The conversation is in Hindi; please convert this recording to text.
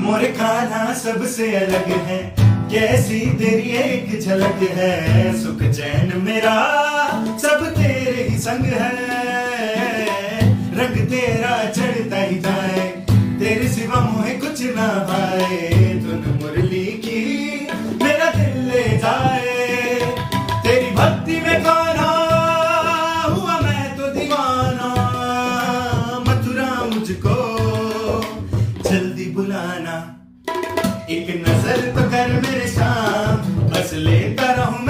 मोरे खाना सबसे अलग है, कैसी तेरी एक झलक है। सुख चैन मेरा सब तेरे ही संग है, रंग तेरा चढ़ता ही जाए, तेरे सिवा मुझे कुछ ना पाए। धुन मुरली की मेरा दिल ले जाए, तेरी भक्ति में गाना हुआ मैं तो दीवाना। मथुरा मुझको जल्दी बुलाना, एक नजर तो कर मेरे शाम, बस लेता रहूं